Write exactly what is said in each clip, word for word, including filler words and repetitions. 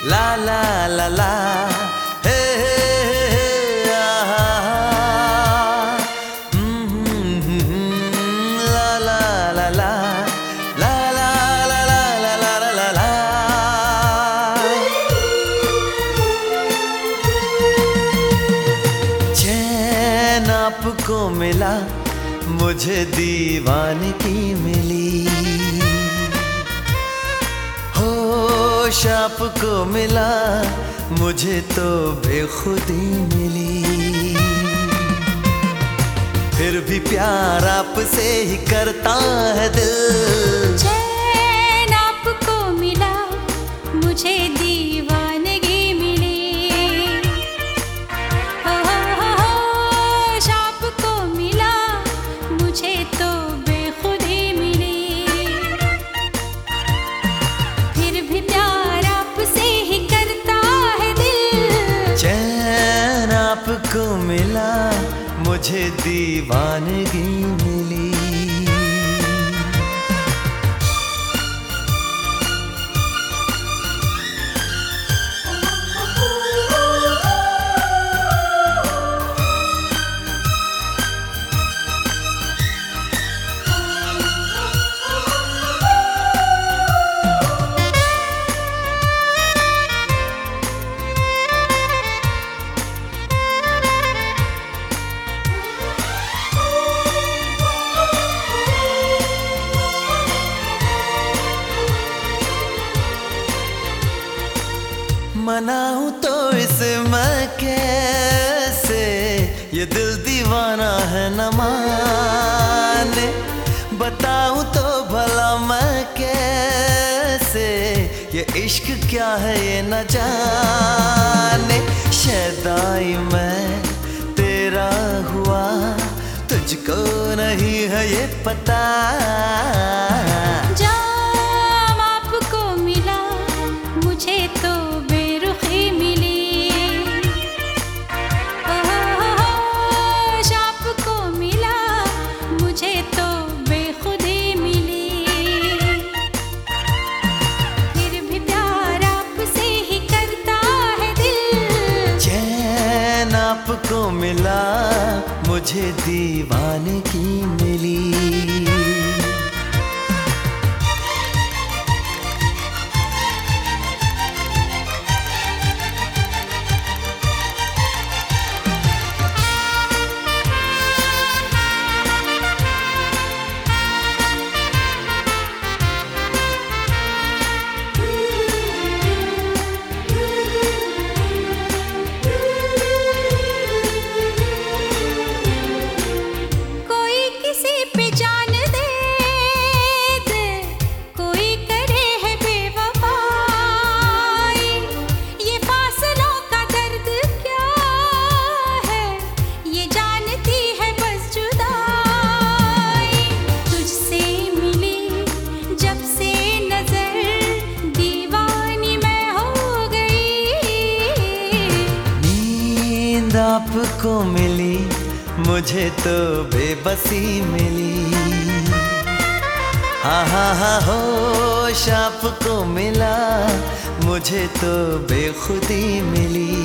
ला ला ला ला हे हे हे आहा ला ला ला ला ला ला ला ला ला ला ला ला। चैन आपको मिला मुझे दीवानगी मिली, होश आपको मिला मुझे तो बेखुदी मिली। फिर भी प्यार आपसे ही करता है दिल। चैन आपको मिला मुझे दीवानगी मिली, होश आपको मिला मुझे तो बेखुदी मिली। फिर भी प्यार आपसे ही करता है दिल। चैन आपको मिला मुझे दीवानगी मिली। मनाऊं तो इसमें कैसे, ये दिल दीवाना है न माने। बताऊं तो भला मैं कैसे, ये इश्क क्या है ये न जाने। शैदाई मैं तेरा हुआ तुझको नहीं है ये पता। जाम आपको मिला मुझे तो बेरुखी मिली, होश आपको मिला मुझे तो बेखुदी मिली। फिर भी प्यार आपसे ही करता है दिल। चैन आपको मिला मुझे दीवानगी मिली। आपको मिली मुझे तो बेबसी मिली। हाँ हाँ हाँ होश आपको मिला मुझे तो बेखुदी मिली।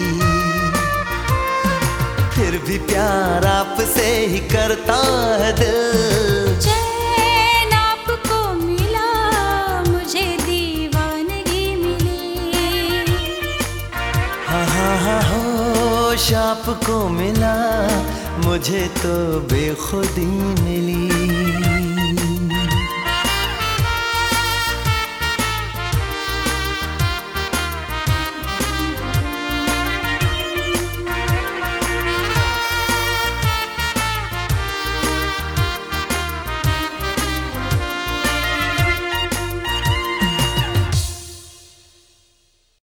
फिर भी प्यार आपसे ही करता है दिल। चैन आपको मिला मुझे दीवानगी मिली, हाँ हाँ हाँ होश आपको मिला मुझे तो बेखुदी मिली।